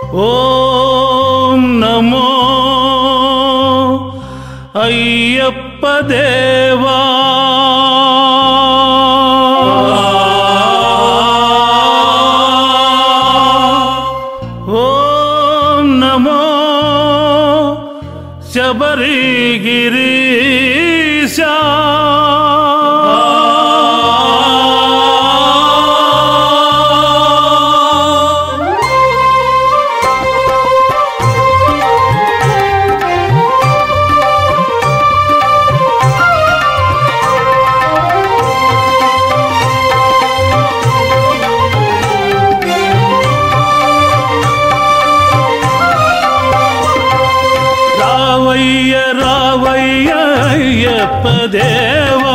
ఓం నమో అయ్యప్ప దేవా ఓం నమో శబరిగిరీశా రావయ్య రావయ్య అయ్యప్ప దేవా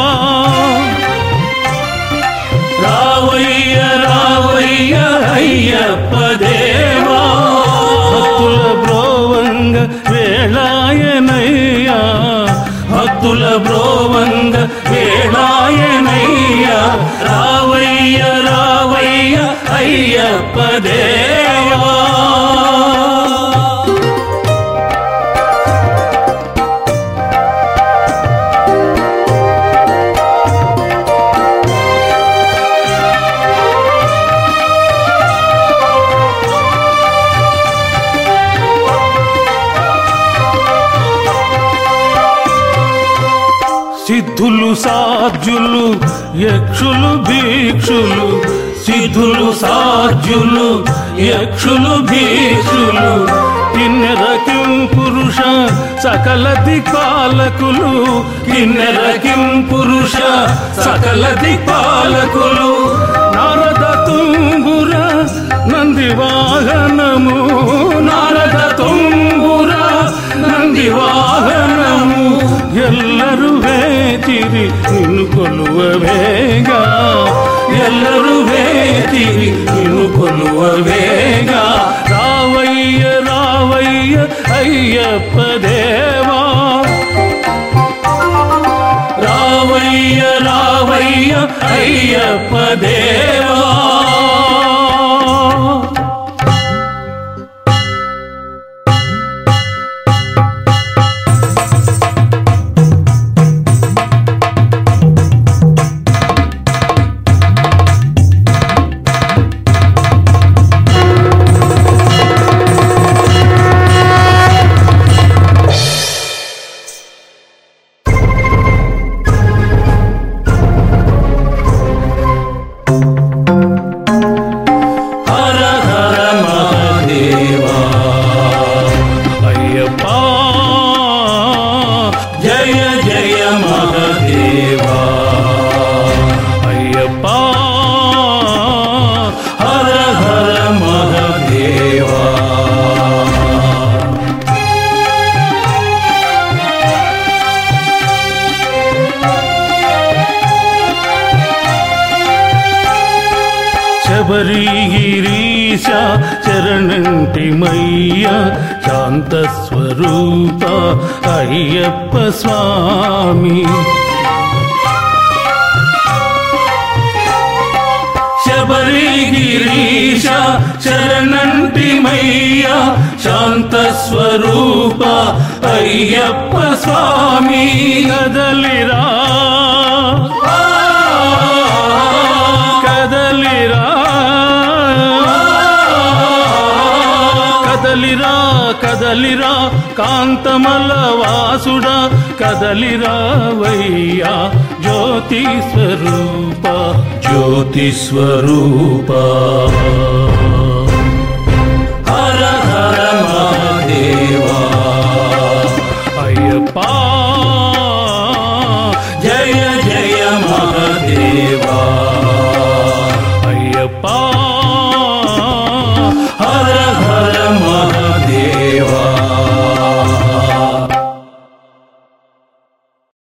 రావయ్య రావయ్య అయ్యప్ప దేవా భక్తుల బ్రోవంగ వేళాయనయ్యా భక్తుల బ్రోవంగ వేళాయనయ్యా రావయ్య రావయ్య అయ్యప్ప దేవా సిద్ధులు సాధ్యులు యక్షులు భీక్షులు సిద్ధులు సాధ్యులు యక్షులు భీక్షులు కిన్నెరకిం పురుష సకల దిక్పాలకులు కిన్నెరకిం పురుష సకల దిక్పాలకులు నారద తుంబుర నంది వాహనము నారద తుంబుర నంది వాహనము ఎల్లరు వేచిరి నిన్ను కొలువవేగా ఎల్లరు వేచిరి నిన్ను కొలువవేగా రావయ్య రావయ్య అయ్యప్ప దేవా రావయ్య రావయ్య అయ్యప్ప దేవా జయ జయ మహదేవా అయ్యప్ప హర హర మహదేవా శబరిగిరీశ శరణంటిమయ్య శాంతస్వరూప అయ్యప్ప స్వామి శబరిగిరీశ శరణంటిమయ్య శాంతస్వరూప అయ్యప్ప స్వామి కదలిరా కదలిరా కదలిరా కదలిరా కాంతమల వాసుడా కదలిరా వయ్యా జ్యోతి స్వరూప జ్యోతి స్వరూప